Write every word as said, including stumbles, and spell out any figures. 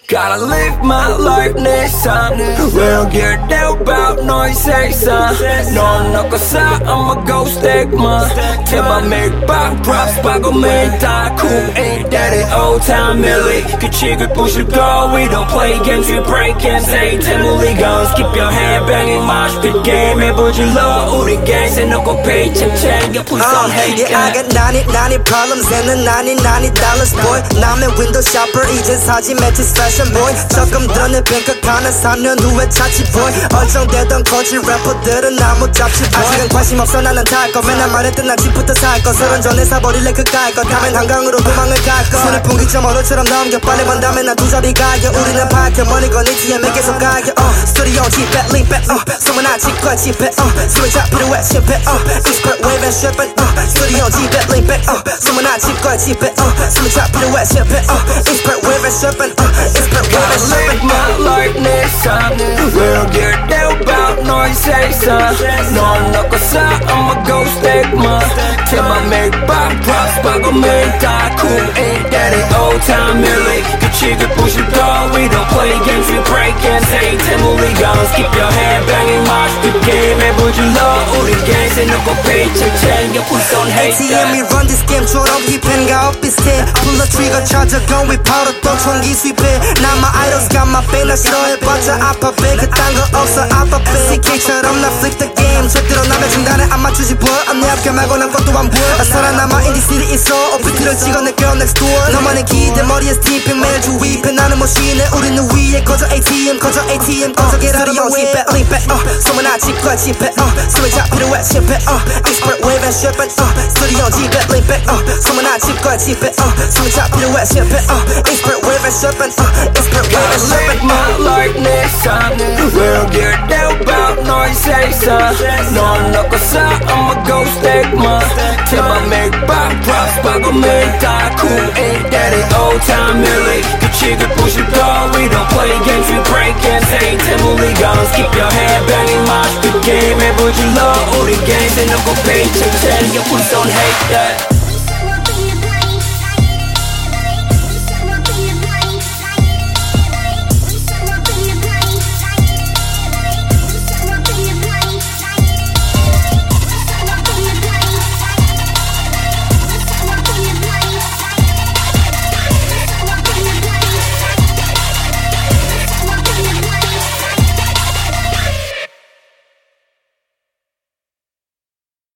Gotta live my life 내 삶 We don't care about 너의 세상 넌 넣고 사 I'ma go stack my 제발 make back props 빠고 매일 다 cool Ain't that it old time Millie 규칙을 부술 거 We don't play games we break and say 태물리 guns Keep your head banging mosh pit game 해보질러 우리 gang 세놓고 paycheck 챙겨 please don't hate Yeah I got ninety ninety problems and the ninety ninety dollars boy 남의 window shopper 이제 사지 매치 fashion boy 적금 들어내 뱅크 하나 삼 년 후에 차치 boy 얼쩡대던 거지 래퍼들은 나무 잡지 boy 아직은 관심 없어 나는 탈거 맨날 말했던 난 집부터 살거 서른 전에 사버릴래 그까이 거 다음엔 한강으로 도망을 갈거 손을 풍기점 얼어처럼 넘겨 빨리 만 다음에 난 두 자리 가게 우리는 밝혀 머니건 에이티엠에 계속 가게 uh, 스튜디오 집에 링백 uh, 소문난 치과 집에 uh, 숨을 잡히려 해 실패 uh, expert wave and shipping uh, 스튜디오 집에 링백 uh, 소문난 치과 집에 uh, 숨을 잡히려 해 실패 uh, expert wave and shipping uh, expert wave and shipping Live my life 내 삶 We don't care about 너의 세상 넌 넣고 사 I'ma go stack my 제발 make back props 빠고 매일 다 cool Ain't that it old time Millie 규칙을 부술 거 We don't play games we break and say 태물리 guns Keep your head banging mosh pit game 해보질러 우리 gang 세놓고 paycheck 챙겨 please don't hate that 에이티엠이 run this game처럼 힙팬과 엇비슷해 Pull the trigger 찾아건 위 바로 또 총기 수입해 난 my idols got my back 나 싫어해봤자 아파배 그딴 거 없어 아파배 에스케이처럼 나 flick the game 절대로 남의 중단에 안 맞추지 boy I'm 내 앞에 말고 난 것도 안 보여 살아남아 인디 시티 있어 오피트를 찍어 내 girl next door 너만의 기대 머리에 스티핑 매일 주입해 나는 못 쉬네 우리는 위에 거저 에이티엠 거저 에이티엠 거저 get out of your way back link back uh, 소문난 집과 집에 uh, 숨을 잡히려 해 실패 uh, expert wave and shipping uh, 스튜디오 집에 link back uh, 소문난 집과 집에 uh, 숨을 잡히려 해 실패 uh, expert wave and shipping uh, expert wave and shipping Live my life 내 삶 We don't care about 너의 세상 넌 넣고 사 I'ma go stack my 제발 make back props 빠고 매일 다 cool Ain't that it old time Millie 규칙을 부술 거 We don't play games we break and say 태물리 guns Keep your head banging mosh pit game 해보질러 우리 gang 세놓고 paycheck 챙겨 please don't hate that